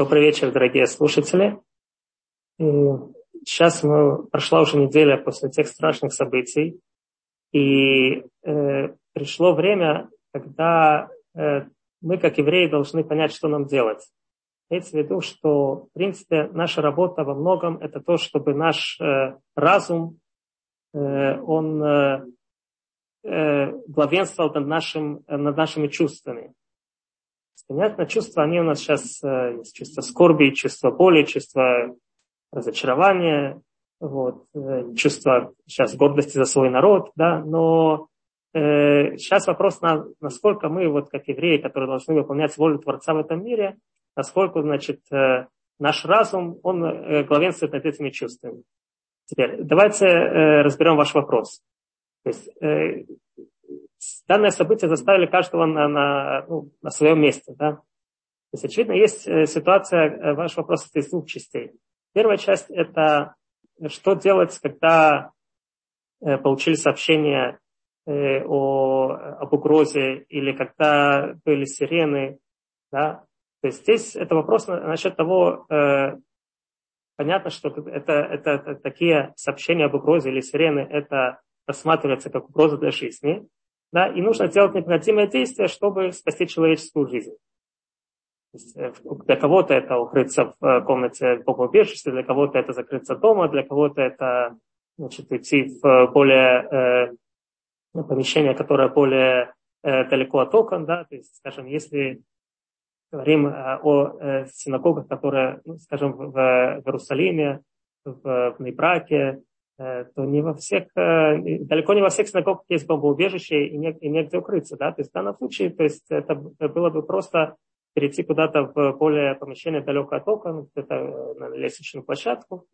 Добрый вечер, дорогие слушатели. Сейчас прошла уже неделя после тех страшных событий, и пришло время, когда мы, как евреи, должны понять, что нам делать. Имеется в виду, что, в принципе, наша работа во многом это то, чтобы наш разум, он главенствовал над нашими чувствами. Понятно, чувства, они у нас сейчас есть чувство скорби, чувство боли, чувство разочарования, чувство сейчас гордости за свой народ, да, но сейчас вопрос, насколько мы, как евреи, которые должны выполнять волю Творца в этом мире, насколько, наш разум, он главенствует над этими чувствами. Теперь, давайте разберем ваш вопрос. То есть, данное событие заставили каждого на своем месте. Да? То есть, очевидно, есть ситуация, ваш вопрос из двух частей. Первая часть – это что делать, когда получили сообщение об угрозе или когда были сирены. Да? То есть здесь это вопрос насчет того, понятно, что это такие сообщения об угрозе или сирены, это рассматривается как угроза для жизни. Да, и нужно делать необходимые действия, чтобы спасти человеческую жизнь. Для кого-то это укрыться в комнате бомбоубежища, для кого-то это закрыться дома, для кого-то это уйти в более помещение, которое более далеко от окон. Да? То есть, скажем, если говорим о синагогах, которые, в Иерусалиме, в Нейбраке, то далеко не во всех синагогах есть бомбоубежище и негде укрыться, да, то есть в данном случае, то есть это было бы просто перейти куда-то в более помещение далеко от окон, где-то на лестничную площадку,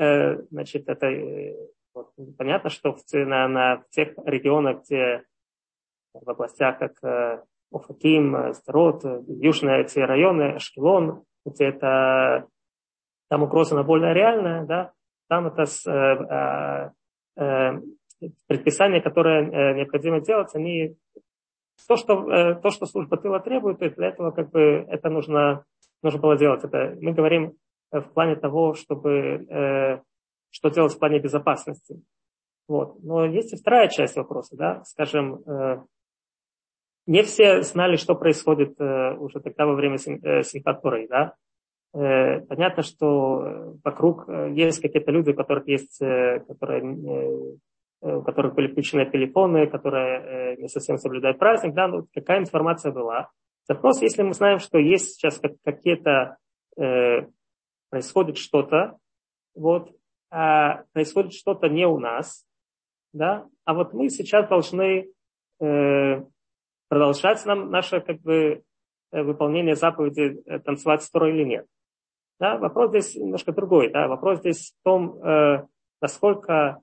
понятно, что в тех регионах, где в областях, как Офаким, Сдерот, южные эти районы, Ашкелон, где там угроза она более реальная, да, там это предписания, которые необходимо делать, они то, что служба тыла требует, то есть для этого это нужно было делать. Это мы говорим в плане того, чтобы что делать в плане безопасности. Но есть и вторая часть вопроса, да, скажем, не все знали, что происходит уже тогда во время Симхат Торы, да. Понятно, что вокруг есть какие-то люди, у которых были включены телефоны, которые не совсем соблюдают праздник, да, какая информация была. Вопрос, если мы знаем, что есть сейчас какие-то, происходит что-то, а происходит что-то не у нас, да, а мы сейчас должны продолжать наше, выполнение заповеди танцевать с Торой или нет. Да, вопрос здесь немножко другой. Да? Вопрос здесь в том, насколько,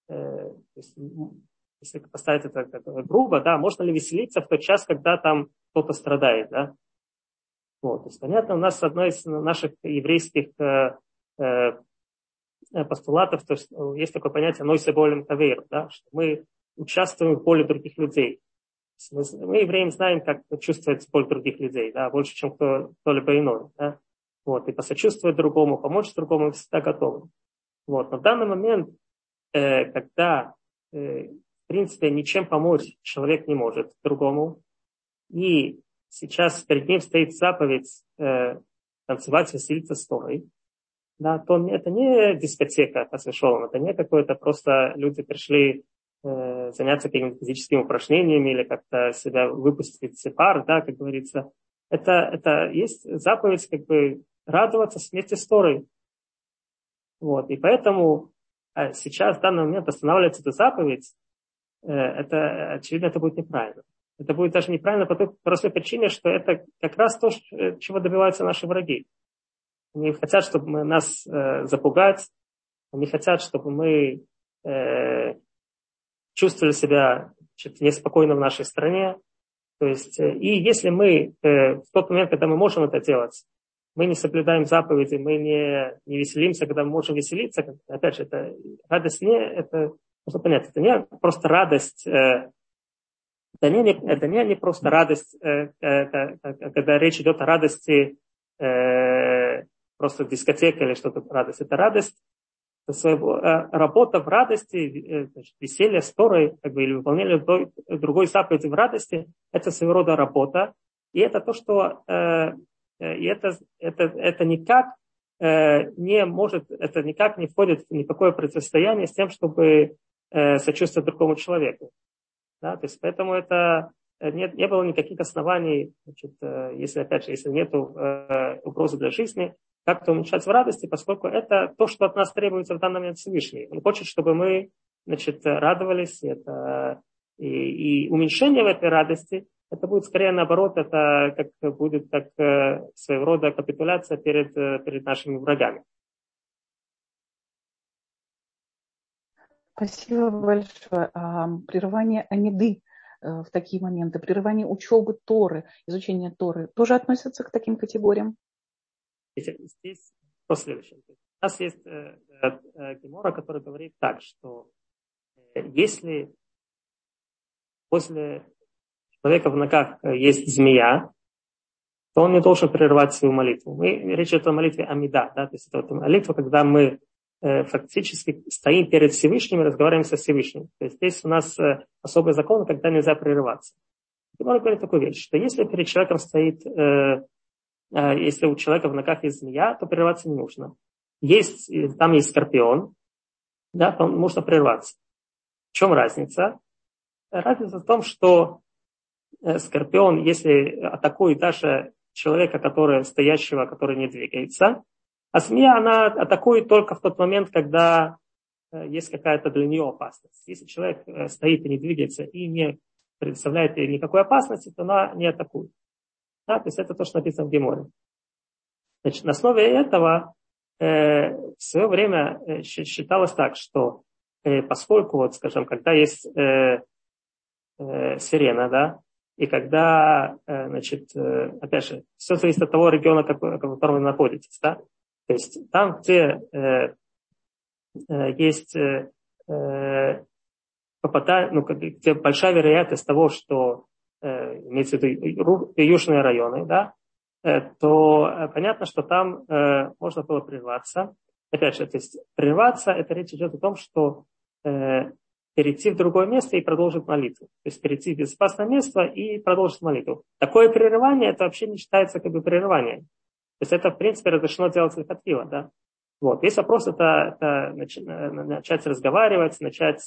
если поставить это грубо, да, можно ли веселиться в тот час, когда там кто-то страдает. Да? То есть, понятно, у нас одно из наших еврейских постулатов, то есть, есть такое понятие «нойсе болем тавейр», да? Что мы участвуем в боли других людей. Мы, евреи, знаем, как чувствовать боль других людей, да? Больше, чем кто-либо иной. Да? И посочувствовать другому, помочь другому, мы всегда готовы. Но в данный момент, когда, в принципе, ничем помочь человек не может другому, и сейчас перед ним стоит заповедь танцевать, веселиться с Торой, да, то это не дискотека, это не какое-то просто люди пришли заняться какими-то физическими упражнениями или как-то себя выпустить пар, да, как говорится. Это есть заповедь, радоваться вместе с Торой. И поэтому сейчас в данный момент останавливается эта заповедь, очевидно, это будет неправильно. Это будет даже неправильно по той простой причине, что это как раз то, чего добиваются наши враги. Они хотят, чтобы нас запугать, они хотят, чтобы мы чувствовали себя неспокойно в нашей стране. То есть, и если мы в тот момент, когда мы можем это делать, мы не соблюдаем заповеди, мы не веселимся, когда мы можем веселиться. Опять же, это радость это нужно понять, это не просто радость, это не просто радость, когда речь идет о радости просто дискотека или что-то радость. Это радость своего, работа в радости, значит, веселье с Торой, как бы, или выполнение другой заповеди в радости, это своего рода работа. И это то, что и это никак не может, это никак не входит в никакое противостояние с тем, чтобы сочувствовать другому человеку. Да? То есть поэтому это не было никаких оснований, значит, если, опять же, если нет угрозы для жизни, как-то уменьшать в радости, поскольку это то, что от нас требуется в данный момент Всевышний. Он хочет, чтобы мы, значит, радовались, и уменьшение в этой радости, это будет скорее наоборот, это будет как своего рода капитуляция перед нашими врагами. Спасибо большое. Прерывание амиды в такие моменты, прерывание учебы Торы, изучения Торы, тоже относятся к таким категориям? Здесь по следующему. У нас есть гемора, который говорит так, что если после человека в ногах есть змея, то он не должен прерывать свою молитву. Речь идет о молитве амида, да, то есть это молитва, когда мы фактически стоим перед Всевышним и разговариваем со Всевышним. То есть здесь у нас особый закон, когда нельзя прерываться. Гемора говорит такую вещь, что если перед человеком стоит, если у человека в ногах есть змея, то прерываться не нужно. Там есть скорпион, да, то можно прерваться. В чем разница? Разница в том, что скорпион, если атакует даже человека, стоящего, который не двигается, а змея, она атакует только в тот момент, когда есть какая-то для нее опасность. Если человек стоит и не двигается и не представляет ей никакой опасности, то она не атакует. Да, то есть это то, что написано в Геморе. Значит, на основе этого в свое время считалось так, что поскольку, вот, скажем, когда есть сирена, да, и когда, значит, опять же, все зависит от того региона, в котором вы находитесь, да. То есть там, где есть где большая вероятность того, что имеется в виду южные районы, да, то понятно, что там можно было прерваться. Опять же, то есть прерваться, это речь идет о том, что перейти в другое место и продолжить молитву. То есть перейти в безопасное место и продолжить молитву. Такое прерывание, это вообще не считается как бы прерыванием. То есть это, в принципе, разрешено делать лихатхила, да. Вот. Весь вопрос это начать разговаривать, начать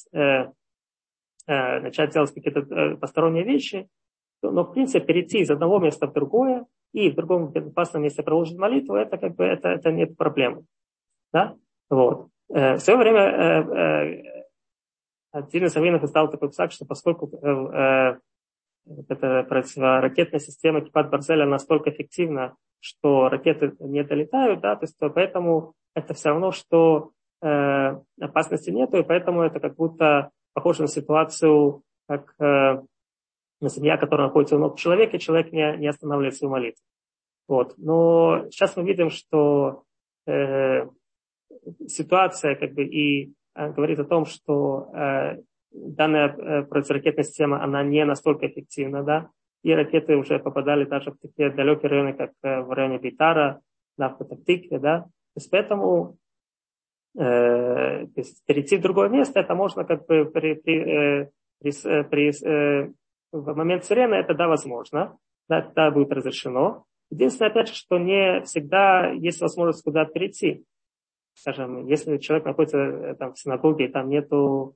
делать какие-то посторонние вещи, но, в принципе, перейти из одного места в другое и в другом безопасном месте продолжить молитву, это как бы это нет проблемы. Да? Вот. В свое время один из раввинов издал такой псак, что поскольку эта противоракетная система Кипат Барзеля настолько эффективна, что ракеты не долетают, да, то есть поэтому это все равно, что опасности нету, и поэтому это как будто похоже на ситуацию, как семья, которая находится у ног человека, и человек не останавливает свою молитву. Вот. Но сейчас мы видим, что ситуация как бы и говорит о том, что данная противоракетная система, она не настолько эффективна, да, и ракеты уже попадали даже в такие далекие районы, как в районе Бейтара, да, в Петах-Тикве, да, то есть поэтому то есть перейти в другое место, это можно как бы в момент сирены, это да, возможно, да, это будет разрешено. Единственное, опять же, что не всегда есть возможность куда-то перейти. Скажем, если человек находится там в синагоге, и там нету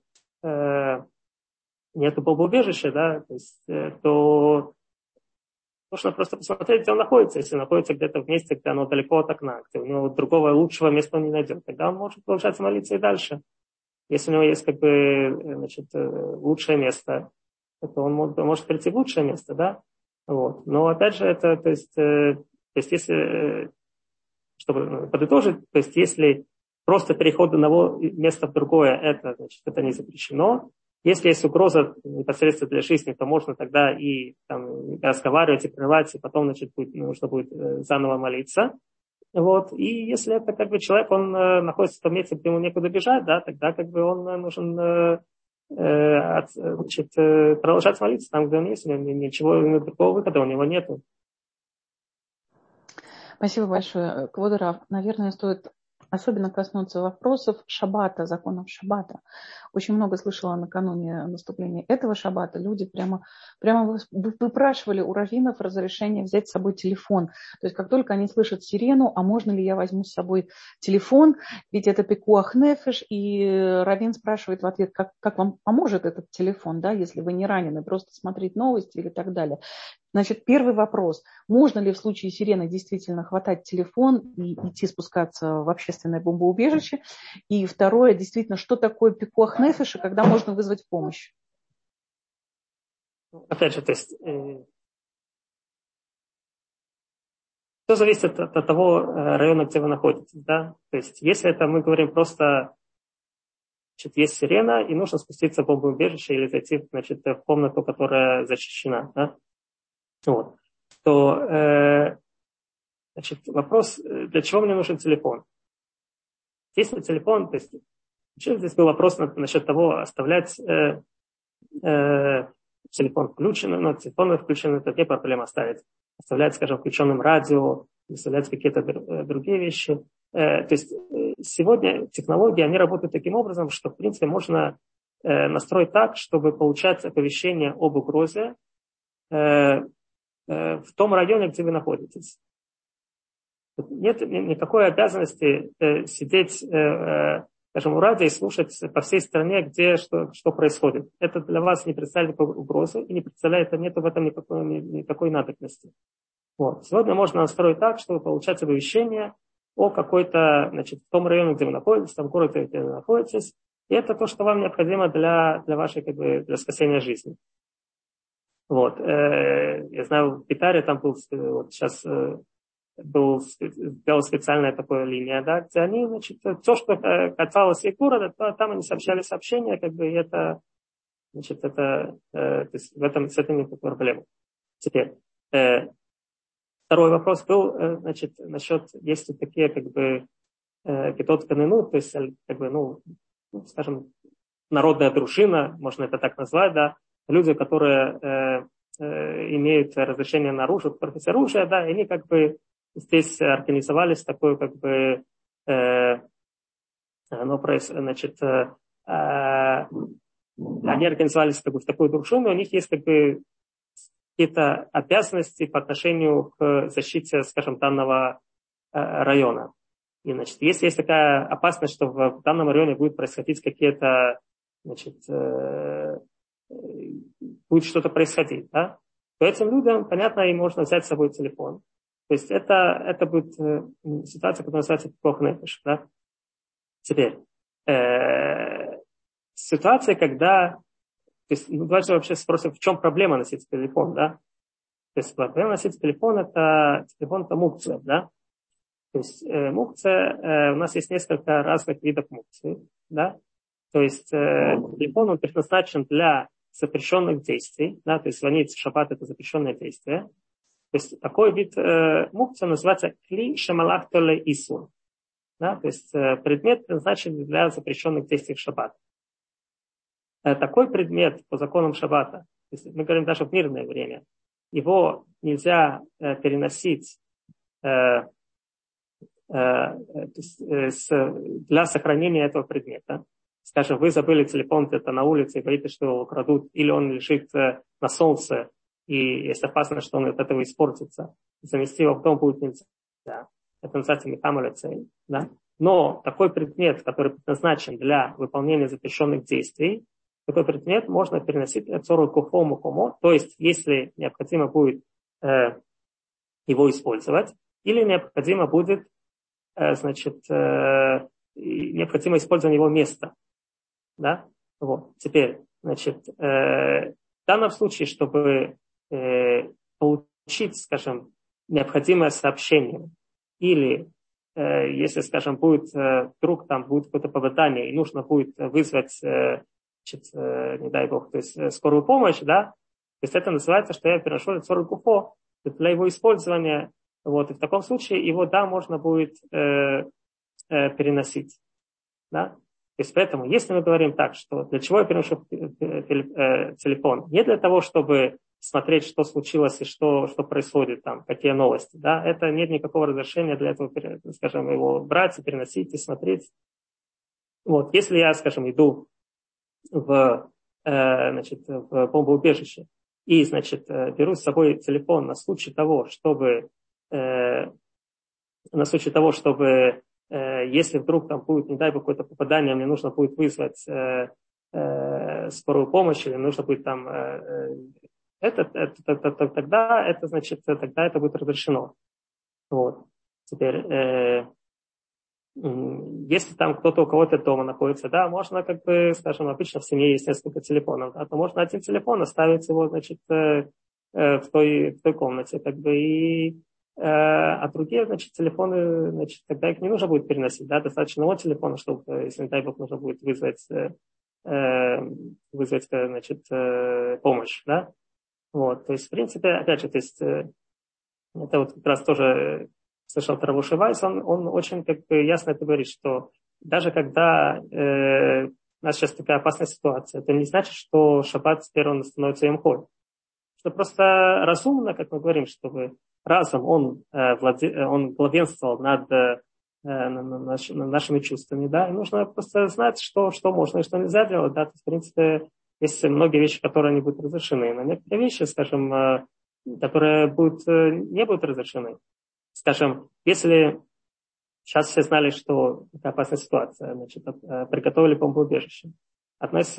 бомбоубежища, да, то есть, то нужно просто посмотреть, где он находится. Если он находится где-то в месте, где оно далеко от окна, где у него другого лучшего места он не найдет, тогда он может продолжать молиться и дальше. Если у него есть как бы, значит, лучшее место, то он может перейти в лучшее место, да. Вот. Но опять же, это, то есть если, чтобы подытожить, то есть если просто переход от одного места в другое, это, значит, это не запрещено. Если есть угроза непосредственно для жизни, то можно тогда и там, разговаривать, и прерывать, и потом, значит, нужно будет заново молиться. Вот. И если это как бы человек, он находится в том месте, где ему некуда бежать, да, тогда как бы он нужен значит, продолжать молиться там, где он есть, ничего другого выхода у него нету. Спасибо большое, Квод Рав. Наверное, стоит особенно коснуться вопросов шаббата, законов шаббата. Очень много слышала накануне наступления этого шаббата. Люди прямо выпрашивали у раввинов разрешение взять с собой телефон. То есть как только они слышат сирену, а можно ли я возьму с собой телефон, ведь это пикуах нефеш, и раввин спрашивает в ответ, как вам поможет этот телефон, да, если вы не ранены, просто смотреть новости или так далее. Значит, первый вопрос. Можно ли в случае сирены действительно хватать телефон и идти спускаться в общественное бомбоубежище? И второе, действительно, что такое пикуах нефеш, и когда можно вызвать помощь? Опять же, то есть все зависит от того района, где вы находитесь. Да? То есть если это мы говорим просто, значит, есть сирена, и нужно спуститься в бомбоубежище или зайти, значит, в комнату, которая защищена, да? Вот. То значит, вопрос, для чего мне нужен телефон? Если телефон, то есть здесь был вопрос насчет того, оставлять телефон включенным, но телефон включенным, это не проблема оставить. Оставлять, скажем, включенным радио, оставлять какие-то другие вещи. То есть сегодня технологии, они работают таким образом, что, в принципе, можно настроить так, чтобы получать оповещение об угрозе в том районе, где вы находитесь. Нет никакой обязанности сидеть, скажем, у радио и слушать по всей стране, где что происходит. Это для вас не представляет никакой угрозы и не представляет, нет в этом никакой надобности. Вот. Сегодня можно настроить так, чтобы получать оповещение о какой-то, значит, в том районе, где вы находитесь, в том городе, где вы находитесь. И это то, что вам необходимо для вашей, как бы, для спасения жизни. Вот. Я знаю, в Питаре там был, вот сейчас сделал специальная такая линия, да, где они, значит, все, что касалось их города, там они сообщали сообщения, как бы, и это, значит, это, то есть в этом, с этим никакой проблемы. Теперь, второй вопрос был, значит, насчет, есть ли такие, как бы, кетот канену, то есть, как бы, ну, скажем, народная дружина, можно это так назвать, да, люди, которые имеют разрешение на оружие, оружие, да, и они как бы здесь организовались такое, как бы, значит, они организовались как бы в такую дружину, у них есть как бы какие-то обязанности по отношению к защите, скажем, данного района. И, значит, если есть такая опасность, что в данном районе будет происходить какие-то, значит, будет что-то происходить, да, то этим людям, понятно, им можно взять с собой телефон. То есть это будет ситуация, которая называется пикуах нефеш, да. Теперь, ситуация, когда, то есть, ну, давайте вообще спросим, в чем проблема носить телефон, да. То есть проблема носить телефон это мукция, да. То есть мукция, у нас есть несколько разных видов мукции, да. То есть телефон, он предназначен для запрещенных действий, да, то есть звонить в шаббат это запрещенное действие. То есть такой вид мукции называется кли шамалах толе исур, да, то есть предмет предназначен для запрещенных действий в шаббат. Такой предмет по законам шаббата, то есть мы говорим даже в мирное время, его нельзя переносить для сохранения этого предмета. Скажем, вы забыли телефон где-то на улице и боитесь, что его украдут, или он лежит на солнце, и есть опасность, что он от этого испортится. Занести его в дом будет нельзя. Да. Это называется михамалецей. Да. Но такой предмет, который предназначен для выполнения запрещенных действий, такой предмет можно переносить цору куфо мукомо, то есть если необходимо будет его использовать, или необходимо будет, значит, необходимо использование его места. Да? Вот. Теперь, значит, в данном случае, чтобы получить, скажем, необходимое сообщение, или если, скажем, будет вдруг там будет какое-то попадание, и нужно будет вызвать, значит, не дай бог, то есть скорую помощь, да, то есть это называется, что я переношу цору куфо для его использования. Вот, и в таком случае его, да, можно будет переносить. Да? То есть поэтому, если мы говорим так, что для чего я переношу телефон? Не для того, чтобы смотреть, что случилось и что происходит там, какие новости, да, это нет никакого разрешения для этого, скажем, его брать и переносить и смотреть. Вот, если я, скажем, иду в бомбоубежище и, значит, беру с собой телефон на случай того, чтобы если вдруг там будет, не дай бог, какое-то попадание, мне нужно будет вызвать скорую помощь, или нужно будет там тогда это будет разрешено. Вот. Теперь, если там кто-то у кого-то дома находится, да, можно, как бы, скажем, обычно в семье есть несколько телефонов, да, то можно один телефон оставить его, значит, в той комнате, как бы, а другие, значит, телефоны, значит, тогда их не нужно будет переносить, да, достаточно одного телефона, чтобы, если, не дай бог, нужно будет вызвать, значит, помощь, да. Вот, то есть, в принципе, опять же, то есть, это вот как раз тоже слышал от Рав Вайс, он очень, как бы, ясно это говорит, что даже когда у нас сейчас такая опасная ситуация, это не значит, что шаббат теперь он становится Йом Холь. Что просто разумно, как мы говорим, чтобы разум, он главенствовал над нашими чувствами, да, и нужно просто знать, что можно и что нельзя делать, да, то есть, в принципе, есть многие вещи, которые не будут разрешены, но некоторые вещи, скажем, которые не будут разрешены. Скажем, если сейчас все знали, что такая опасная ситуация, значит, приготовили бомбоубежище. Одна из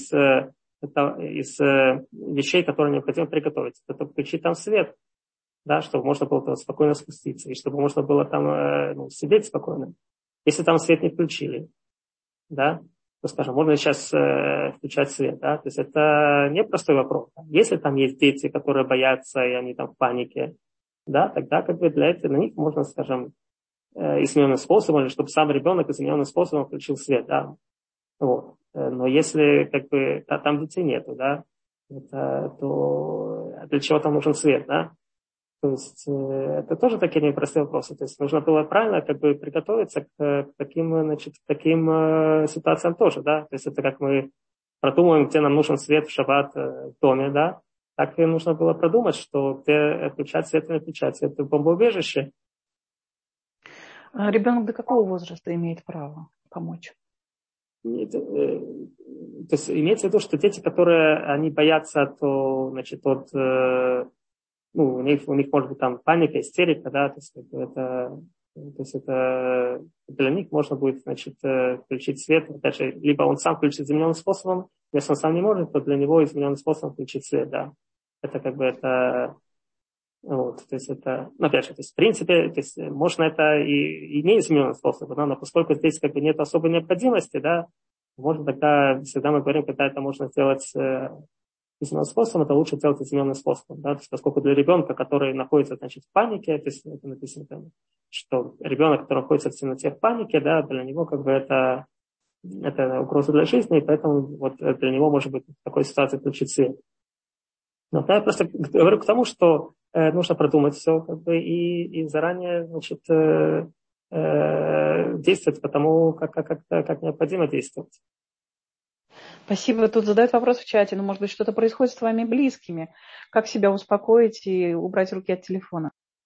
вещей, которые необходимо приготовить, это включить там свет, да, чтобы можно было там спокойно спуститься, и чтобы можно было там сидеть спокойно. Если там свет не включили, да, то, скажем, можно сейчас включать свет, да, то есть это непростой вопрос. Если там есть дети, которые боятся, и они там в панике, да, тогда как бы для этого на них можно, скажем, измененным способом, или чтобы сам ребенок измененным способом включил свет, да, вот. Но если как бы там детей нету, да, то для чего там нужен свет, да? То есть это тоже такие непростые вопросы. То есть нужно было правильно как бы приготовиться к таким ситуациям тоже, да. То есть это как мы продумываем, где нам нужен свет в шаббат в доме, да. Так и нужно было продумать, что где включать свет и не включать свет в бомбоубежище. А ребенок до какого возраста имеет право помочь? То есть имеется в виду, что дети, которые они боятся, то, значит, у них может быть там паника, истерика, да, то есть это для них можно будет, значит, включить свет, опять же, либо он сам включит измененным способом, если он сам не может, то для него измененным способом включить свет, да. Это как бы это, вот, то есть это, опять же, то есть в принципе, то есть можно это и не измененным способом, да, но поскольку здесь как бы нет особой необходимости, да, можно тогда, всегда мы говорим, когда это можно сделать измененным способом, это лучше делать измененным способом, да, то есть поскольку для ребенка, который находится, значит, в панике, то есть это написано там, что ребенок, который находится в темноте, в панике, да, для него как бы это угроза для жизни, и поэтому вот для него может быть в такой ситуации включить свет. Но я просто говорю к тому, что нужно продумать все, как бы, и заранее, значит, действовать потому, как необходимо действовать. Спасибо. Тут задают вопрос в чате. Может быть, что-то происходит с твоими близкими. Как себя успокоить и убрать руки от телефона?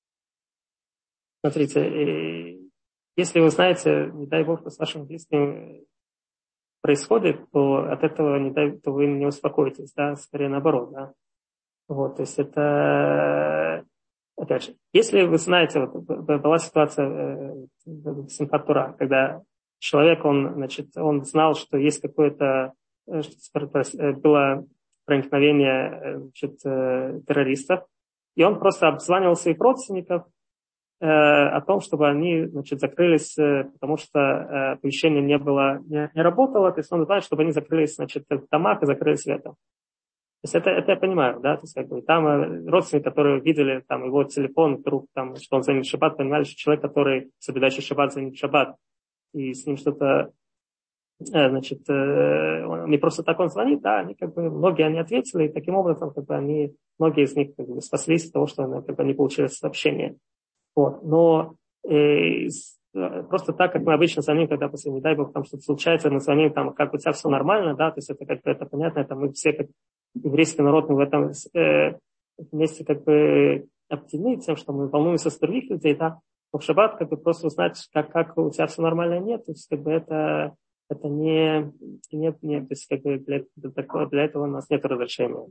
Смотрите, если вы знаете, не дай бог, что с вашим близким происходит, то от этого то вы не успокоитесь, да, скорее наоборот, да. Вот, то есть это, опять же, если вы знаете, вот была ситуация в Симхат Тора, когда человек, он знал, что есть какое-то, было проникновение, значит, террористов, и он просто обзванивал своих родственников о том, чтобы они, значит, закрылись, потому что оповещение не работало, то есть он знает, чтобы они закрылись, значит, в домах и закрылись светом. То есть это я понимаю, да, то есть как бы там родственники, которые видели там его телефон, вдруг там, что он занят шаббат, понимали, что человек, который соблюдающий шаббат, занят шаббат, и с ним что-то, значит, не просто так он звонит, да, они как бы, многие они ответили, и таким образом, как бы многие из них как бы спаслись от того, что как бы, они получили сообщение. Вот. Но просто так, как мы обычно звоним, когда, после, не дай бог, там что-то случается, мы звоним, там, как у тебя все нормально, да, то есть это как бы это понятно, это мы все как еврейский народ, мы в этом вместе как бы объединены тем, что мы волнуемся с других людей, да, но в шаббат как бы просто узнать, как у тебя все нормально, нет, то есть как бы это не, то есть как бы для этого у нас нет разрешения.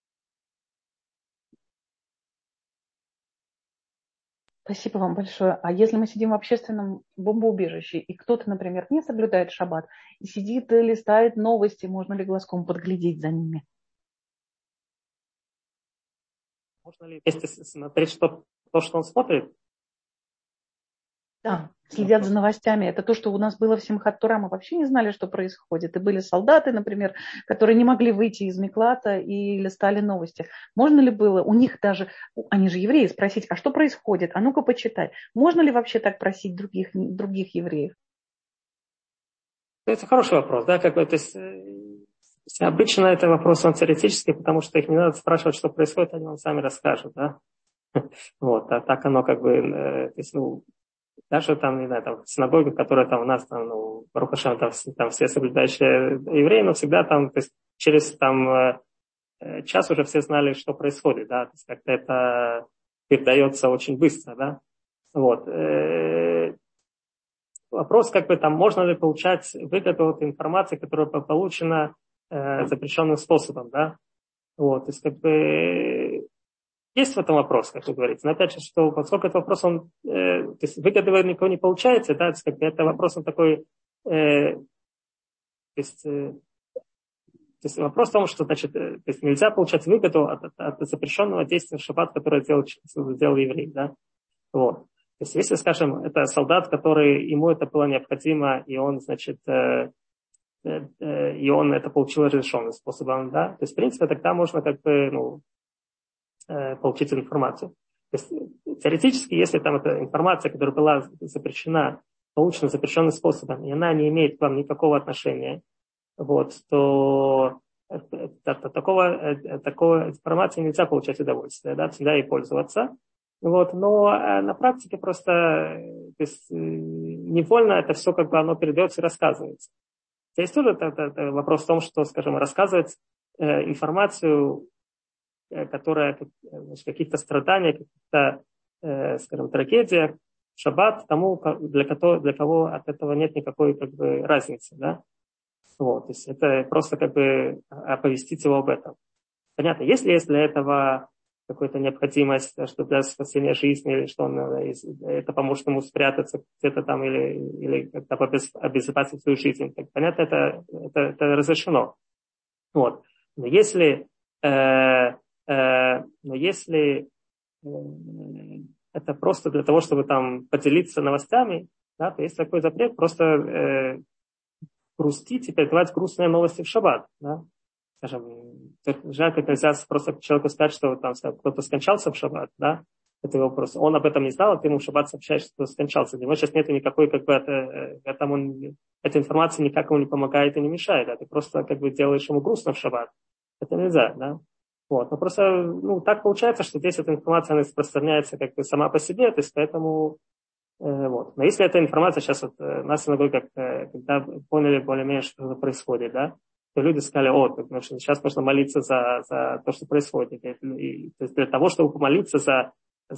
Спасибо вам большое. А если мы сидим в общественном бомбоубежище, и кто-то, например, не соблюдает шаббат, и сидит и листает новости, можно ли глазком подглядеть за ними? Можно ли вместе смотреть то, что он смотрит? Да, следят за новостями. Это то, что у нас было в Симхат Тора. Мы вообще не знали, что происходит. И были солдаты, например, которые не могли выйти из Миклата и листали новости. Можно ли было у них даже, они же евреи, спросить, а что происходит? А ну-ка почитай. Можно ли вообще так просить других евреев? Это хороший вопрос, да, как бы, то есть обычно это вопрос он теоретический, потому что их не надо спрашивать, что происходит, они вам сами расскажут, да. Вот, а так оно как бы, то есть, даже там, не знаю, там синагога, которая там у нас, там, Барух Ашем, там все соблюдающие евреи, но всегда там, то есть через там час уже все знали, что происходит, да, то есть как-то это передается очень быстро, да. Вот. Вопрос, как бы там, можно ли получать выгоду от информации, которая получена запрещенным способом, да. Вот, то есть как бы есть в этом вопрос, как вы говорите. Но опять же, что поскольку этот вопрос, он, то есть выгоды никого не получается, да, то есть, как бы, это вопрос, он такой, то есть вопрос в том, что, значит, то есть нельзя получать выгоду от запрещенного действия в шаббат, которое сделал еврей, да. Вот. То есть, если, скажем, это солдат, который, ему это было необходимо, и он, значит, и он это получил разрешенным способом, да, то есть, в принципе, тогда можно как бы, получить эту информацию. То есть, теоретически, если там эта информация, которая была запрещена, получена запрещенным способом, и она не имеет к вам никакого отношения, вот, то такой информации нельзя получать удовольствие, да, всегда ей пользоваться. Вот, но на практике просто, то есть, невольно это все как бы оно передается и рассказывается. Здесь тоже это вопрос в том, что, скажем, рассказывать информацию, которая в каких-то страданиях, каких-то, скажем, трагедиях, шаббат тому, для кого от этого нет никакой как бы разницы, да. Вот, то есть это просто как бы оповестить его об этом. Понятно, если есть для этого какая-то необходимость, что для спасения жизни, или что это поможет ему спрятаться где-то там или как-то обезопасить свою жизнь, так, понятно, это разрешено. Вот. Но если это просто для того, чтобы там поделиться новостями, да, то есть такой запрет просто грустить и передавать грустные новости в шаббат. Да. Скажем, жаль, как нельзя просто человеку сказать, что там кто-то скончался в шаббат, да, это его вопрос. Он об этом не знал, а ты ему в шаббат сообщаешь, что скончался. Для него сейчас нет никакой, как бы, эта информация никак ему не помогает и не мешает, да, ты просто как бы делаешь ему грустно в шаббат. Это нельзя, да. Вот. Но просто, так получается, что здесь эта информация, она распространяется как бы сама по себе, то есть поэтому, вот. Но если эта информация сейчас вот нас иногда когда поняли более-менее, что происходит, да, то люди сказали, потому что сейчас нужно молиться за то, что происходит. И, то есть для того, чтобы помолиться за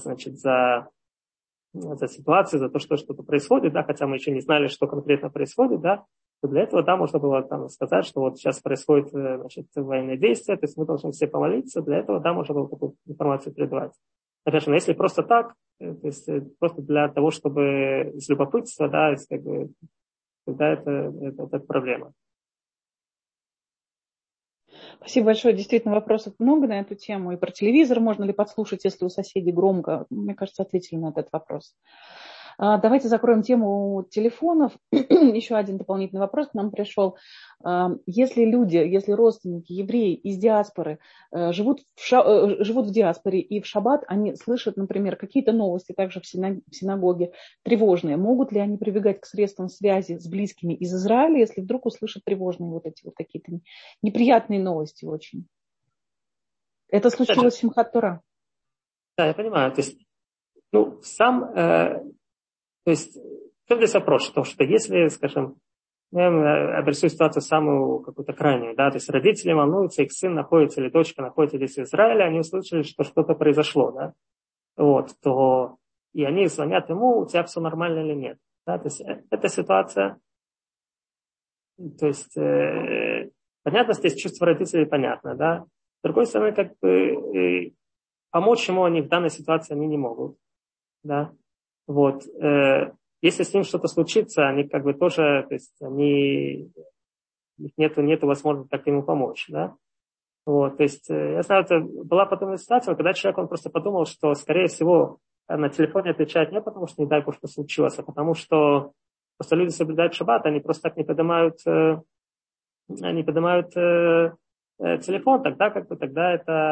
ситуацию, за то, что что-то происходит, да, хотя мы еще не знали, что конкретно происходит, да, то для этого, да, можно было там сказать, что вот сейчас происходит, военные действия, то есть мы должны все помолиться, для этого, да, можно было такую информацию передавать. Конечно, если просто так, то есть просто для того, чтобы из любопытства, да, как бы, тогда это проблема. Спасибо большое. Действительно, вопросов много на эту тему. И про телевизор можно ли подслушать, если у соседей громко? Мне кажется, ответили на этот вопрос. Давайте закроем тему телефонов. Еще один дополнительный вопрос к нам пришел. Если родственники, евреи из диаспоры живут в диаспоре и в шаббат, они слышат, например, какие-то новости также в синагоге тревожные, могут ли они прибегать к средствам связи с близкими из Израиля, если вдруг услышат тревожные вот эти вот какие-то неприятные новости очень? Это случилось в Симхат Тора. Да, я понимаю. То есть, то есть, в чем здесь вопрос? Что если, скажем, Я обрисую ситуацию самую какую-то крайнюю, да, то есть родители волнуются, их сын находится или дочка находится здесь в Израиле, они услышали, что что-то произошло, да, вот, то и они звонят ему, у тебя все нормально или нет, да, то есть эта ситуация, то есть понятно, здесь чувство родителей понятно, да, с другой стороны, как бы помочь ему они в данной ситуации они не могут, да, вот, если с ним что-то случится, они как бы тоже, то есть они, нету возможности так ему помочь, да. Вот, то есть я знаю, это была потом ситуация, когда человек, он просто подумал, что, скорее всего, на телефоне отвечает не потому, что не дай бог, что случилось, а потому что просто люди соблюдают шаббат, они просто так не поднимают телефон, тогда как бы, тогда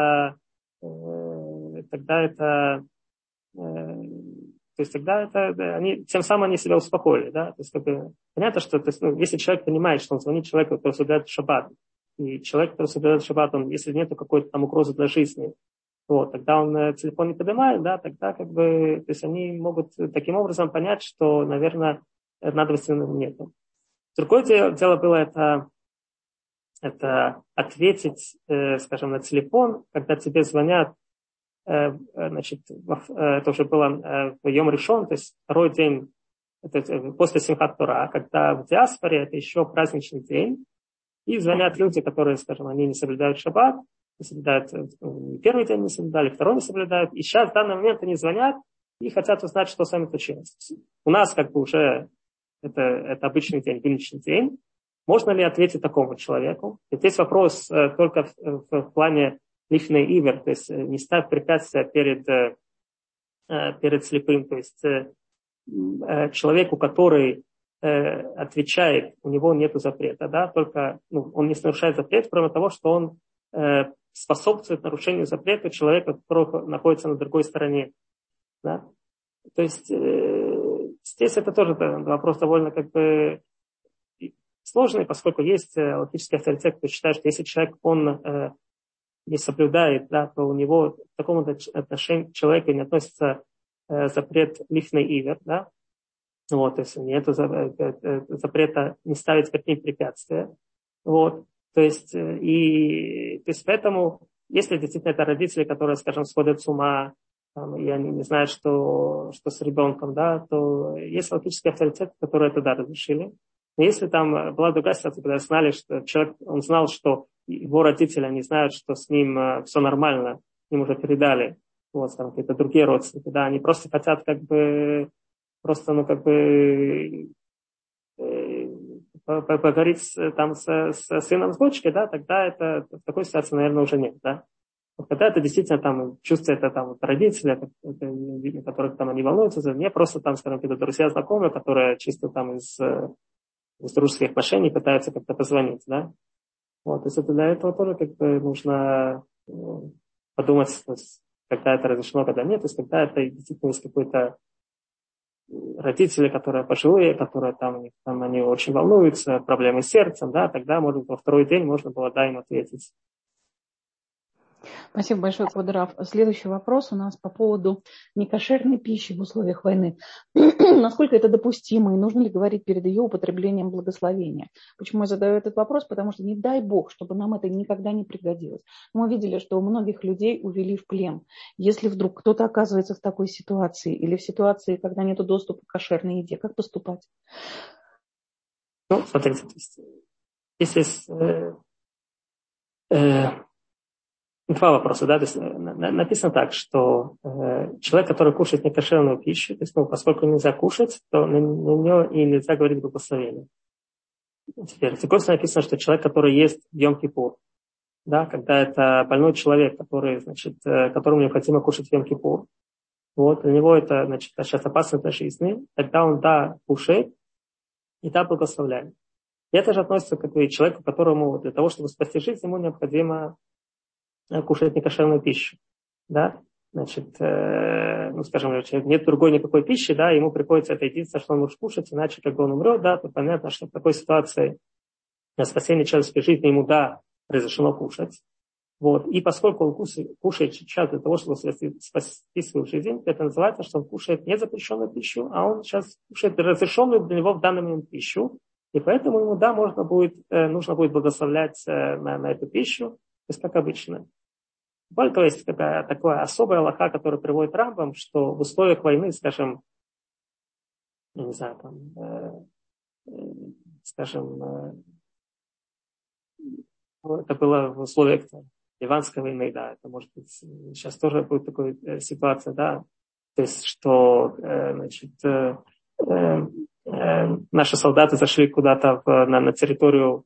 это то есть тогда они, тем самым они себя успокоили, да, то есть как бы понятно, что то есть, если человек понимает, что он звонит человеку, который соблюдает шаббат, и человек, который соблюдает шаббат, он, если нет какой-то там угрозы для жизни, вот, тогда он телефон не поднимает, да, тогда как бы, то есть они могут таким образом понять, что, наверное, надобности нет. Другое дело было это ответить, скажем, на телефон, когда тебе звонят. Значит, это уже было в Йом Ришон, то есть второй день после Симхат Тора, когда в диаспоре это еще праздничный день, и звонят люди, которые, скажем, они не соблюдают шаббат, не соблюдают, первый день не соблюдали, второй не соблюдают, и сейчас в данный момент они звонят и хотят узнать, что с вами случилось. У нас как бы уже это обычный день, будничный день. Можно ли ответить такому человеку? И здесь вопрос только в плане лифней ивер, то есть не ставь препятствия перед слепым, то есть человеку, который отвечает, у него нет запрета, да, только он не нарушает запрет, кроме того, что он способствует нарушению запрета человека, который находится на другой стороне. Да. То есть здесь это тоже вопрос довольно как бы сложный, поскольку есть логический авторитет, кто считает, что если человек, он не соблюдает, да, то у него к такому отношению к человеку не относится запрет лифней ивер, да, вот, то есть нет запрета не ставить перед ним препятствия, вот, то есть поэтому, если действительно это родители, которые, скажем, сходят с ума, там, и они не знают, что с ребенком, да, то есть логический авторитет, который это, да, разрешили. Но если там была другая ситуация, когда знали, что человек, он знал, что его родители, они знают, что с ним все нормально, им уже передали, вот, там, какие-то другие родственники, да, они просто хотят, как бы, просто, поговорить там с сыном, с дочкой, да, тогда это, в такой ситуации, наверное, уже нет, да. Вот когда это действительно там чувство, это там родители, которых там они волнуются, не просто там, скажем, какие-то друзья, знакомые, которые чисто там из дружеских отношений пытаются как-то позвонить, да. Вот, то есть это для этого тоже как бы нужно подумать, то есть, когда это разрешено, когда нет, то есть когда это действительно есть какой-то родители, которые пожилые, которые там они очень волнуются, проблемы с сердцем, да, тогда, может, во второй день можно было, да, им ответить. Спасибо большое, Квадрав. Следующий вопрос у нас по поводу некошерной пищи в условиях войны. Насколько это допустимо и нужно ли говорить перед ее употреблением благословения? Почему я задаю этот вопрос? Потому что не дай Бог, чтобы нам это никогда не пригодилось. Мы видели, что многих людей увели в плен. Если вдруг кто-то оказывается в такой ситуации или в ситуации, когда нет доступа к кошерной еде, как поступать? Смотрите, то есть, если два вопроса, да, то есть написано так, что человек, который кушает некошерную пищу, то есть, поскольку нельзя кушать, то на нее и нельзя говорить благословение. Теперь, с другой стороны, написано, что человек, который ест в Йом-Кипур, да, когда это больной человек, который, значит, которому необходимо кушать в Йом-Кипур, вот, для него это, значит, сейчас опасно для жизни, тогда он, да, кушает и да, благословляет. И это же относится к человеку, которому для того, чтобы спасти жизнь, ему необходимо кушать некошерную пищу, да, значит, скажем, нет другой никакой пищи, да, ему приходится это единственное, что он может кушать, иначе как бы он умрет, да, то понятно, что в такой ситуации на спасение человеческой жизни ему, да, разрешено кушать, вот, и поскольку он кушает сейчас для того, чтобы спасти свою жизнь, это называется, что он кушает не запрещенную пищу, а он сейчас кушает разрешенную для него в данный момент пищу, И поэтому ему, да, нужно будет благословлять на эту пищу, то есть как обычно. Только есть такая особая алаха, которую приводит Рамбам, что в условиях войны, скажем, я не знаю, это было в условиях Ливанской войны, да, это может быть сейчас тоже будет такая ситуация, да, то есть что, наши солдаты зашли куда-то на территорию,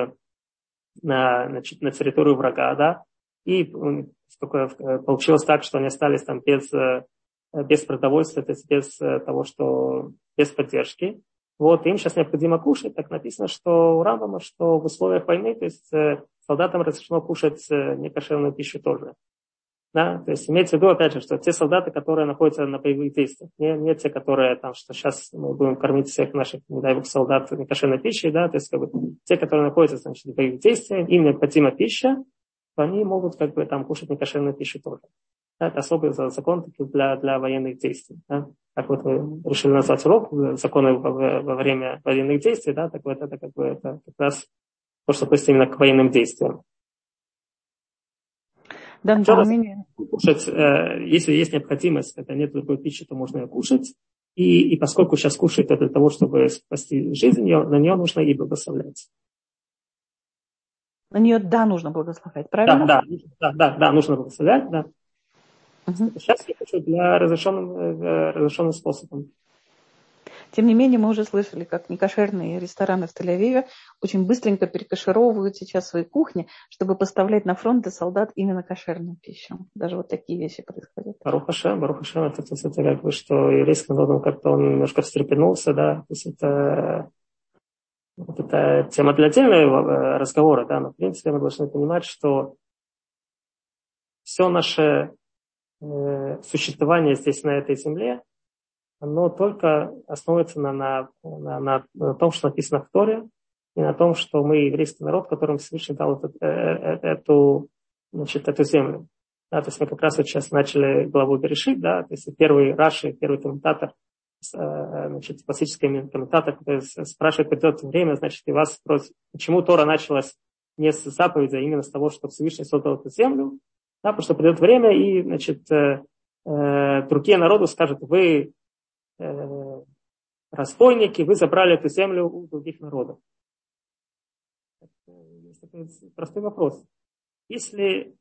на территорию врага, да, и получилось так, что они остались там без продовольствия, то есть без поддержки. Вот, им сейчас необходимо кушать, так написано, что у Рамбама, что в условиях войны, то есть солдатам разрешено кушать некошерную пищу тоже. Да? То есть имеется в виду, опять же, что те солдаты, которые находятся на боевых действиях, не те, которые там, что сейчас мы будем кормить всех наших, не дай бог, солдат некошерной пищей, да, то есть те, которые находятся, значит, в боевых действиях, им необходима пища, они могут там кушать некошерную пищу тоже. Да, это особый закон для военных действий. Да. Как вот вы решили назвать урок, законы во время военных действий, да, так вот это как раз то, что относится именно к военным действиям. Да, кушать, если есть необходимость, когда нет другой пищи, то можно ее кушать. И поскольку сейчас кушать это для того, чтобы спасти жизнь, на нее нужно и благословлять. На нее, да, нужно благословлять, правильно? Да, нужно благословлять, да. Угу. Сейчас я хочу для разрешенным способом. Тем не менее, мы уже слышали, как некошерные рестораны в Тель-Авиве очень быстренько перекошеровывают сейчас свои кухни, чтобы поставлять на фронты солдат именно кошерную пищу. Даже вот такие вещи происходят. Барух Ашем, это как бы, что еврейским народом как-то он немножко встрепенулся, да, то есть это тема для отдельного разговора, да, но в принципе мы должны понимать, что все наше существование здесь, на этой земле, оно только основывается на том, что написано в Торе, и на том, что мы еврейский народ, которым Всевышний дал эту землю. Да, то есть мы как раз вот сейчас начали главу Берешит, да, то есть первый Раши, первый комментатор, классический комментатор, который спрашивает, придет время, значит, и вас спросит, почему Тора началась не с заповеди, а именно с того, что Всевышний создал эту землю, да, потому что придет время, и, значит, другие народы скажут, вы разбойники, вы забрали эту землю у других народов. Есть такой простой вопрос. Если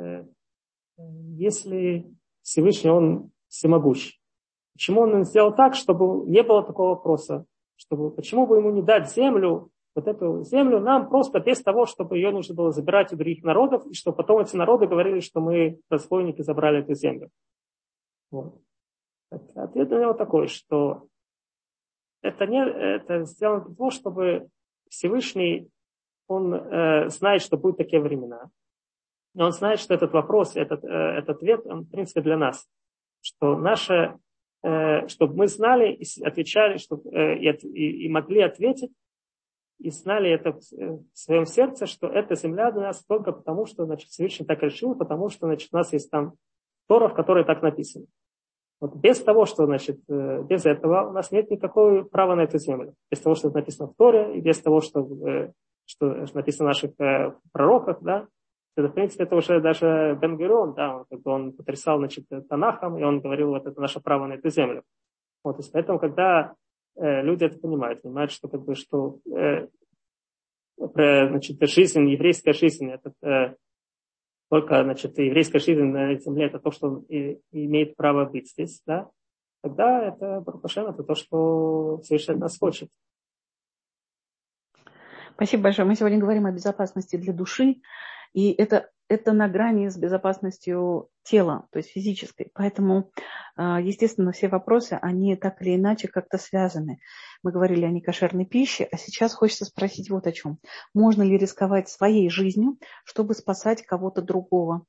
Всевышний, он всемогущий, почему он сделал так, чтобы не было такого вопроса? Почему бы ему не дать землю, вот эту землю нам просто без того, чтобы ее нужно было забирать у других народов, и чтобы потом эти народы говорили, что мы, разбойники, забрали эту землю. Вот. Ответ на него такой, что это сделано для того, чтобы Всевышний, он знает, что будут такие времена. И он знает, что этот вопрос, этот ответ, он, в принципе, для нас. Что чтобы мы знали и отвечали, и могли ответить, и знали это в своем сердце, что эта земля для нас только потому, что, значит, Всевышний так решил, потому что, значит, у нас есть там Тора, в которой так написано. Вот без того, что, значит, без этого у нас нет никакого права на эту землю. Без того, что написано в Торе, и без того, что написано в наших пророках, да, это, в принципе, это уже даже Бен-Гурион, да, он потрясал, значит, Танахом, и он говорил, вот это наше право на эту землю. Вот, то есть, поэтому, когда люди это понимают, что, как бы, что значит, жизнь, еврейская жизнь, это только, значит, еврейская жизнь на земле, это то, что он имеет право быть здесь, да, тогда это, Барух Ашем, это то, что Всевышний от нас хочет. Спасибо большое. Мы сегодня говорим о безопасности для души, и это на грани с безопасностью тела, то есть физической. Поэтому, естественно, все вопросы, они так или иначе как-то связаны. Мы говорили о некошерной пище, а сейчас хочется спросить вот о чем. Можно ли рисковать своей жизнью, чтобы спасать кого-то другого?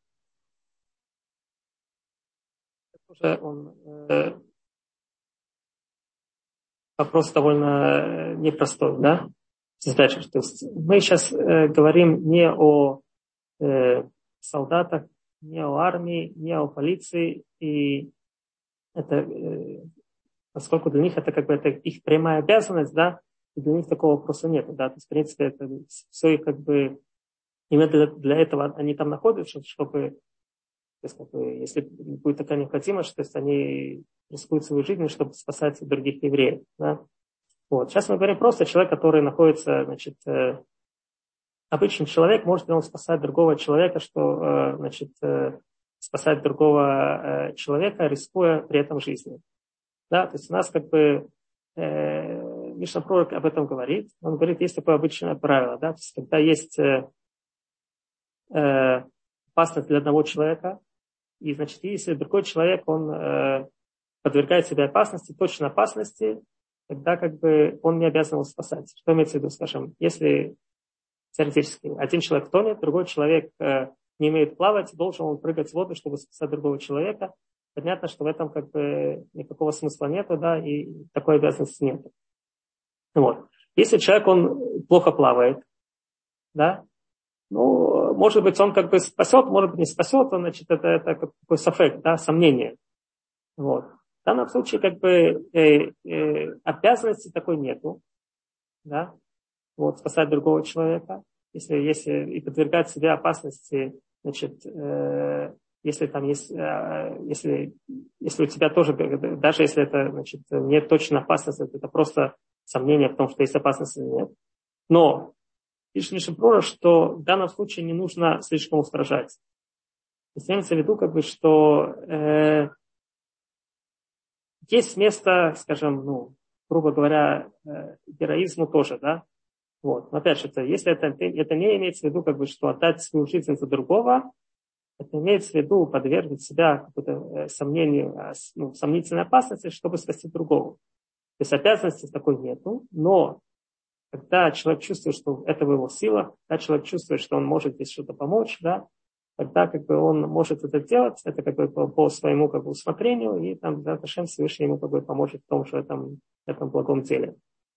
Вопрос довольно непростой, да? Задача. То есть мы сейчас говорим не о солдатах, не о армии, не о полиции, и это, поскольку для них это как бы это их прямая обязанность, да, и для них такого вопроса нет, да, то есть, в принципе, это все как бы, именно для этого они там находятся, чтобы, то есть, как бы, если будет такая необходимость, то есть они рискуют свою жизнь, чтобы спасать других евреев, да. Вот. Сейчас мы говорим просто человек, который находится, значит, обычный человек, может ли он спасать другого человека, что, значит, спасать другого человека, рискуя при этом жизнью. Да, то есть у нас как бы Мишна Пророк об этом говорит. Он говорит, есть такое обычное правило, да, то есть когда есть опасность для одного человека, и, значит, если другой человек, он подвергает себя опасности, точной опасности, тогда как бы он не обязан его спасать. Что имеется в виду, скажем, если теоретически один человек тонет, другой человек не умеет плавать, должен он прыгать в воду, чтобы спасать другого человека. Понятно, что в этом как бы никакого смысла нету, да, и такой обязанности нет. Вот. Если человек, он плохо плавает, да, ну, может быть, он как бы спасет, может быть, не спасет, он, значит, это такой сафек, да, сомнение. Вот. В данном случае как бы обязанности такой нету, да, вот, спасать другого человека, если и подвергать себя опасности, значит, если там есть, если у тебя тоже, даже если это, значит, нет точной опасности, это просто сомнение в том, что есть опасность или нет. Но пишет Мишна Пророк, что в данном случае не нужно слишком устражать. То есть имеется в виду, как бы, что есть место, скажем, ну, грубо говоря, героизму тоже, да. Вот. Но опять же, если это не имеется в виду, как бы, что отдать свою жизнь за другого, это имеется в виду подвергнуть себя какому-то сомнению, ну, сомнительной опасности, чтобы спасти другого. То есть обязанности такой нету, но когда человек чувствует, что это в его силах, когда человек чувствует, что он может здесь что-то помочь, да, тогда как бы он может это делать, это как бы по своему как бы усмотрению, и там да, Всевышний ему как бы поможет в том, что этом благом деле.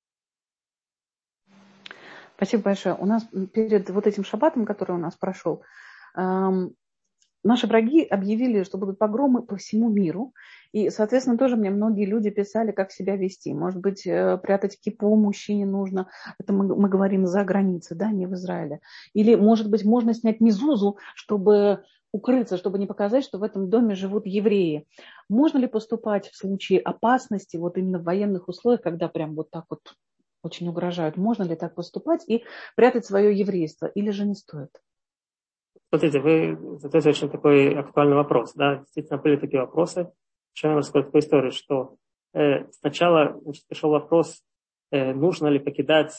Спасибо большое. У нас перед вот этим шаббатом, который у нас прошел, наши враги объявили, что будут погромы по всему миру. И, соответственно, тоже мне многие люди писали, как себя вести. Может быть, прятать кипу мужчине нужно. Это мы говорим за границей, да, не в Израиле. Или, может быть, можно снять мезузу, чтобы укрыться, чтобы не показать, что в этом доме живут евреи. Можно ли поступать в случае опасности, вот именно в военных условиях, когда прям вот так вот очень угрожают? Можно ли так поступать и прятать свое еврейство? Или же не стоит? Смотрите, вы задаете очень такой актуальный вопрос. Да? Действительно, были такие вопросы. Сейчас я вам расскажу такую историю, что сначала, значит, пришел вопрос, нужно ли покидать,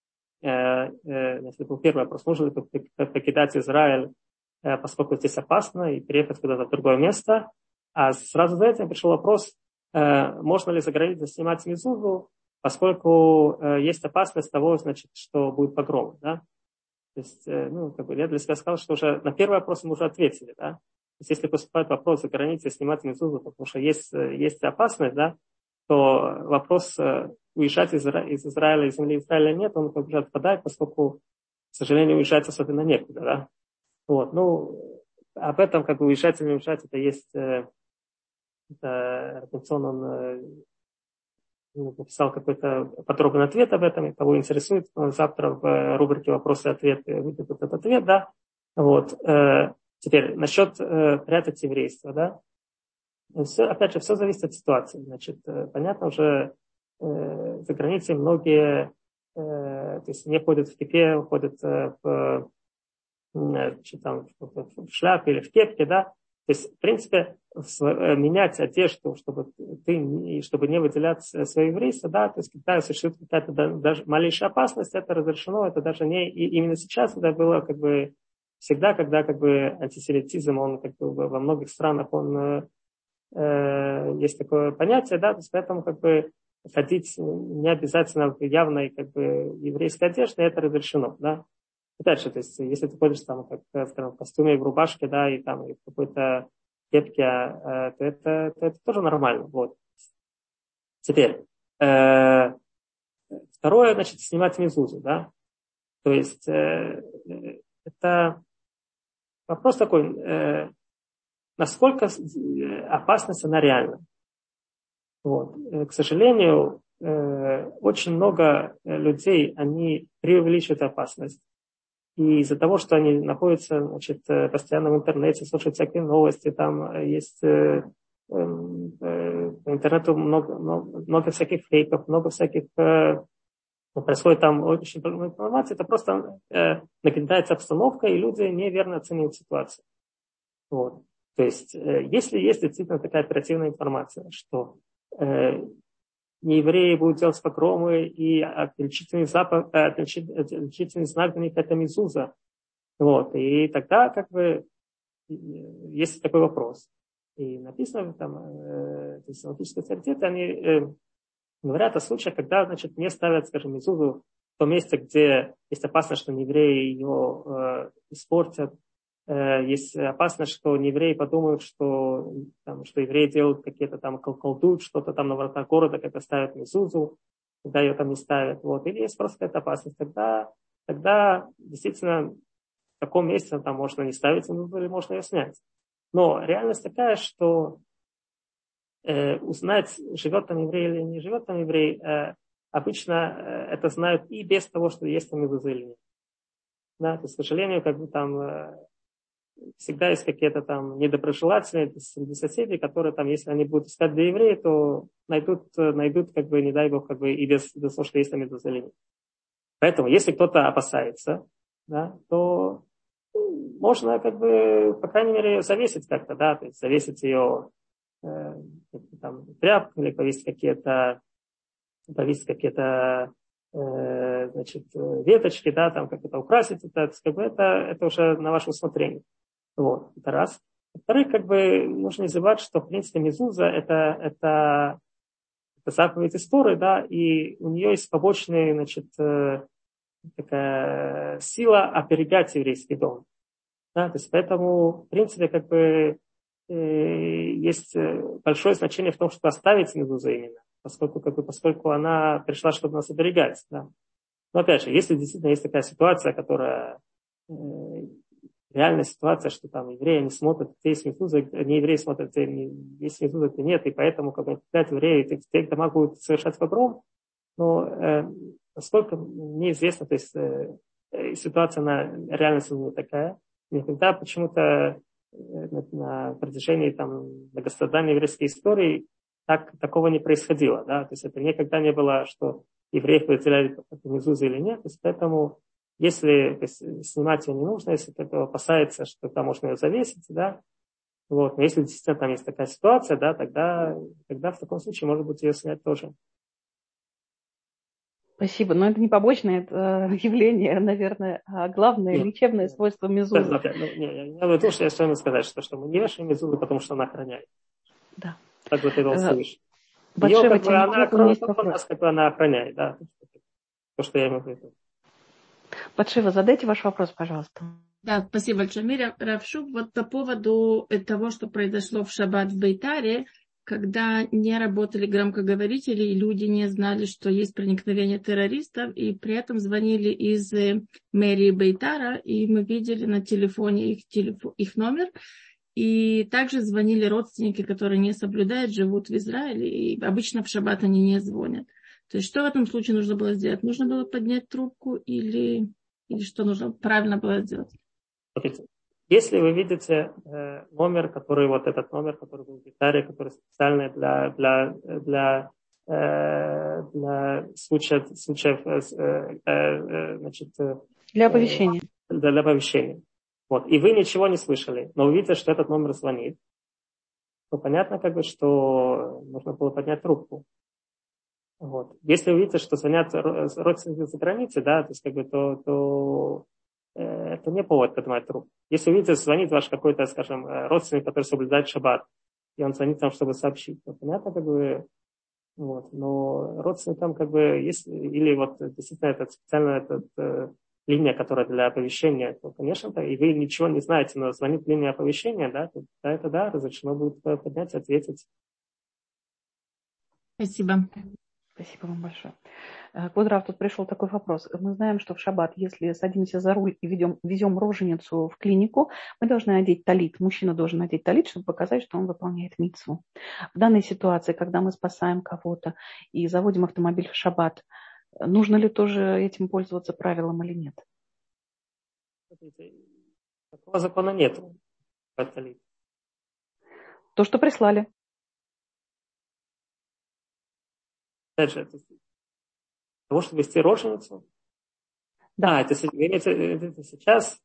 если был первый вопрос, нужно ли покидать Израиль, поскольку здесь опасно, и переехать куда-то в другое место. А сразу за этим пришел вопрос, можно ли за границей снимать мезузу, поскольку есть опасность того, значит, что будет погром. Да? То есть, ну, как бы я для себя сказал, что уже на первый вопрос мы уже ответили, да. То есть, если поступает вопрос за границей снимать мезузу, потому что есть опасность, да, то вопрос уезжать из Израиля, из земли Израиля нет, он как бы уже отпадает, поскольку, к сожалению, уезжать особенно некуда, да. Вот, ну, об этом, как бы уезжать или не уезжать, это есть, Робинсон, он написал какой-то подробный ответ об этом, и кого интересует, завтра в рубрике «Вопросы и ответы» выйдет этот ответ, да. Вот. Теперь, насчет прятать еврейство, да. Все, опять же, все зависит от ситуации. Значит, понятно, уже за границей многие, то есть не ходят в кипе, ходят в шляпе или в кепке, да. То есть, в принципе, менять одежду, чтобы не выделять свое еврейство, да, то есть, когда существует какая-то даже малейшая опасность, это разрешено, это даже не, и именно сейчас это было как бы всегда, когда как бы антисемитизм, он как бы во многих странах, он есть такое понятие, да, то есть, поэтому как бы ходить не обязательно в явной как бы еврейской одежде, это разрешено, да. Опять же, то есть, если ты ходишь там, как, скажем, в костюме, в рубашке, да, и там и в какой-то кепке, то это тоже нормально. Вот. Теперь, второе, значит, снимать мезузу, да. То есть, это вопрос такой, насколько опасность она реальна. Вот. К сожалению, очень много людей, они преувеличивают опасность. И из-за того, что они находятся, значит, постоянно в интернете, слушают всякие новости, там есть по интернету много всяких фейков, много всяких происходит там очень много информации, это просто нагнетается обстановка, и люди неверно оценивают ситуацию. Вот. То есть, если есть действительно такая оперативная информация, что неевреи будут делать погромы, и отличительный знак для них это мезуза, вот, и тогда как бы есть такой вопрос. И написано там, исламистские авторитеты, они говорят о случаях, когда, значит, не ставят, скажем, мезузу в том месте, где есть опасность, что неевреи ее испортят. Есть опасность, что неевреи подумают, что евреи делают какие-то там колдуют, что-то там на воротах города, когда ставят мезузу, когда ее там не ставят. Вот. Или есть просто какая-то опасность. Тогда действительно в таком месте там можно не ставить мезузу, или можно ее снять. Но реальность такая, что узнать, живет там еврей или не живет там еврей, обычно это знают и без того, что есть там мезуза или нет. Да, то есть, к сожалению, как бы там всегда есть какие-то там недоброжелатели среди соседей, которые там, если они будут искать для евреев, то найдут как бы, не дай бог, как бы и без того, что есть там мезуза или нет. Поэтому, если кто-то опасается, да, то можно как бы, по крайней мере, завесить как-то, да, то есть завесить ее там, тряпку или повесить какие-то значит, веточки, да, там как-то украсить, это уже на ваше усмотрение. Вот, это раз. Во-вторых, как бы нужно не забывать, что, в принципе, мезуза это заповедь из Торы, да, и у нее есть побочная, значит, такая сила оберегать еврейский дом. Да, то есть поэтому, в принципе, как бы есть большое значение в том, чтобы оставить мезузу именно, поскольку она пришла, чтобы нас оберегать. Да. Но опять же, если действительно есть такая ситуация, которая реальная ситуация, что там евреи не смотрят, где есть мезуза, не евреи смотрят, где есть мезуза, где нет, и поэтому как бы евреи в тех домах будут совершать погром, но насколько мне известно, то есть ситуация на реальности не такая. Никогда почему-то на протяжении там, многострадальной еврейской истории такого не происходило. Да? То есть это никогда не было, что евреев выделяли мезузы или нет. То есть поэтому, если снимать ее не нужно, если кто-то опасается, что там можно ее завесить, да, вот. Но если действительно там есть такая ситуация, да, тогда в таком случае, может быть, ее снять тоже. Спасибо. Но это не побочное это явление, наверное, а главное лечебное свойство мезузы. Я думаю, что я с сказать, что мы не вешаем мезузу, потому что она охраняет. Да. Так вот это услышишь. Ее, как бы, она охраняет, да. То, что я имею в виду. Батшева, задайте ваш вопрос, пожалуйста. Да, спасибо большое, Миря. Равшук, вот по поводу того, что произошло в шаббат в Бейтаре, когда не работали громкоговорители, и люди не знали, что есть проникновение террористов, и при этом звонили из мэрии Бейтара, и мы видели на телефоне их номер, и также звонили родственники, которые не соблюдают, живут в Израиле, и обычно в шаббат они не звонят. То есть что в этом случае нужно было сделать? Нужно было поднять трубку или что нужно правильно было сделать? Смотрите, если вы видите номер, который был в гитаре, который специальный для случаев, значит, для оповещения. Для оповещения. Вот. И вы ничего не слышали, но увидите, что этот номер звонит, то понятно, как бы, что нужно было поднять трубку. Вот. Если вы видите, что звонят родственники за границей, да, то есть как бы то это не повод поднимать трубку. Если вы видите, звонит ваш какой-то, скажем, родственник, который соблюдает шаббат, и он звонит там, чтобы сообщить, то понятно, как бы, вот. Но родственникам как бы есть, или вот действительно это специально линия, которая для оповещения, то, конечно, и вы ничего не знаете, но звонит линия оповещения, да, то это да, разрешено будет поднять, ответить. Спасибо. Спасибо вам большое. Квадрат, тут пришел такой вопрос. Мы знаем, что в шаббат, если садимся за руль и везем роженицу в клинику, мы должны одеть талит. Мужчина должен одеть талит, чтобы показать, что он выполняет мицву. В данной ситуации, когда мы спасаем кого-то и заводим автомобиль в шаббат, нужно ли тоже этим пользоваться правилом или нет? Такого закона нет. То, что прислали. Опять же, для того, чтобы вести роженицу. Да, это сейчас.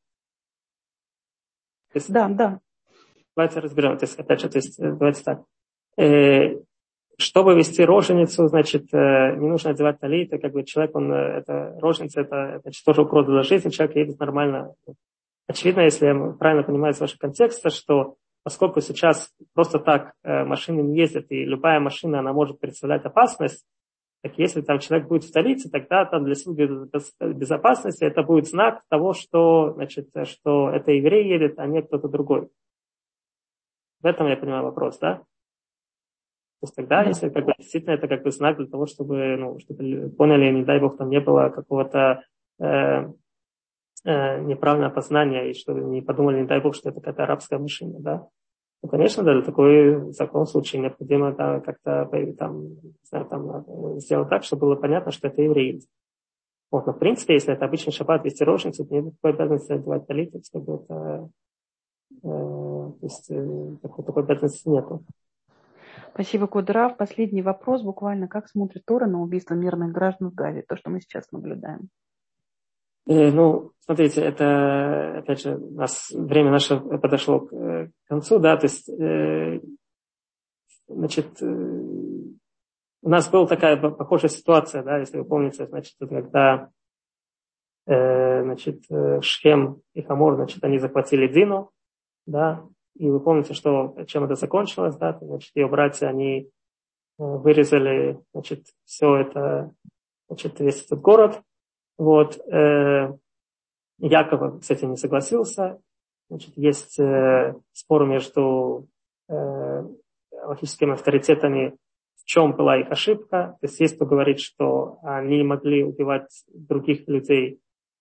Да. Давайте разберем. То есть, опять же, давайте так. Чтобы вести роженицу, значит, не нужно одевать талит. Как бы человек, это роженица, это значит, тоже угроза для жизни. Человек едет нормально. Очевидно, если я правильно понимаю из вашего контекста, что поскольку сейчас просто так машины не ездят, и любая машина, она может представлять опасность, так если там человек будет в столице, тогда там для сил безопасности это будет знак того, что, значит, что это еврей едет, а не кто-то другой. В этом я понимаю вопрос, да? То есть тогда, если как бы, действительно это как бы знак для того, чтобы, чтобы поняли, не дай бог, там не было какого-то неправильного познания, и что не подумали, не дай бог, что это какая-то арабская машина, да? Ну, конечно, да, в таком случае необходимо как-то сделать так, чтобы было понятно, что это евреи. Вот, но в принципе, если это обычный шаббат вести роженицу, то нет никакой обязанности одевать талит, то есть такой обязанности нету. Спасибо, Кудрав. Последний вопрос, буквально, как смотрит Тора на убийство мирных граждан в Газе, то, что мы сейчас наблюдаем? Смотрите, это, опять же, время наше подошло к концу, да, то есть, значит, у нас была такая похожая ситуация, да, если вы помните, значит, когда, значит, Шхем и Хамор, значит, они захватили Дину, да, и вы помните, чем это закончилось, да, значит, ее братья, они вырезали, значит, все это, значит, весь этот город. Вот, Яков с этим не согласился. Значит, есть спор между логическими авторитетами, в чем была их ошибка. То есть кто говорит, что они могли убивать других людей,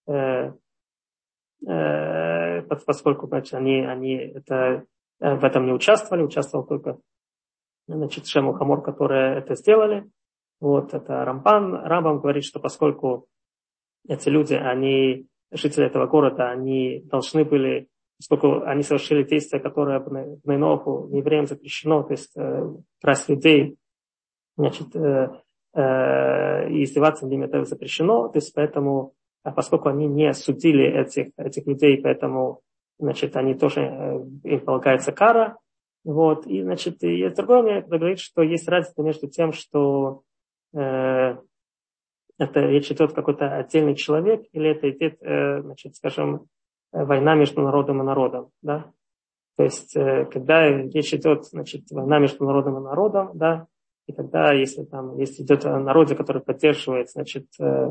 поскольку, значит, они в этом не участвовали, участвовал только, значит, Шем и Хамор, которые это сделали. Вот, это Рамбам говорит, что поскольку эти люди, жители этого города, они должны были, поскольку они совершили действия, которые в Нейноху евреям запрещено, то есть красть людей, значит, и издеваться над ними это запрещено, то есть поэтому, поскольку они не судили этих людей, поэтому, значит, они тоже, им полагается кара, вот, и, значит, и другое мнение, которое говорит, что есть разница между тем, что это речь идет какой-то отдельный человек, или это идет, значит, скажем, война между народом и народом, да? То есть, когда речь идет, значит, война между народом и народом, да, и тогда, если идет о народе, который поддерживает, значит,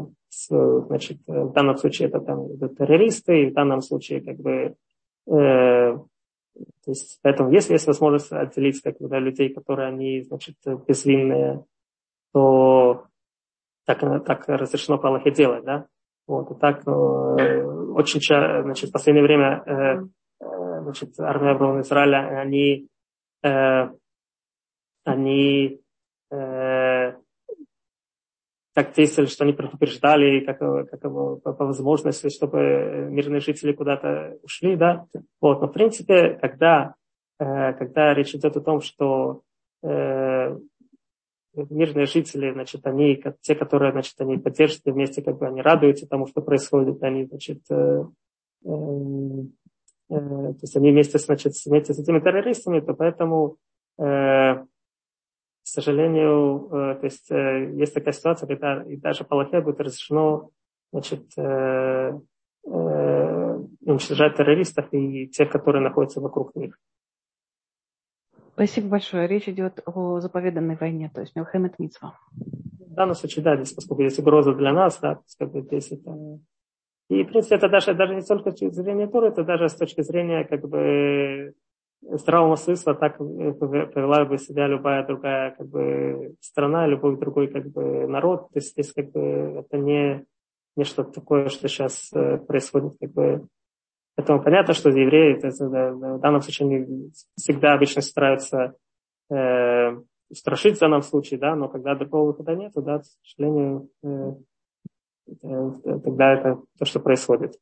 в данном случае это там идут террористы, и в данном случае, как бы, то есть, поэтому, если есть возможность отделить, как бы, да, людей, которые, они, значит, безвинные, то так разрешено по Аллахе делать, да? Вот, и так очень часто, значит, в последнее время, значит, армия обороны Израиля, они так действовали, что они предупреждали, как по возможности, чтобы мирные жители куда-то ушли, да? Вот, но в принципе, когда речь идет о том, что мирные жители, значит, те, которые, значит, они поддерживают вместе, как бы они радуются тому, что происходит, они, значит, то есть они вместе с этими террористами, то поэтому, к сожалению, то есть есть такая ситуация, когда и даже по Аллахе будет разрешено, значит, уничтожать террористов и тех, которые находятся вокруг них. Спасибо большое. Речь идет о заповеданной войне, то есть милхемет мицва. В данном случае, да, здесь, поскольку есть угроза для нас, да, как бы здесь это... И, в принципе, это даже не только с точки зрения Торы, это даже с точки зрения, как бы, здравого смысла так повела бы себя любая другая как бы страна, любой другой как бы народ. То есть здесь как бы это не что-то такое, что сейчас происходит как бы. Поэтому понятно, что евреи в данном случае они всегда обычно стараются устрашить в данном случае, да, но когда другого выхода нет, да, к сожалению, тогда это то, что происходит.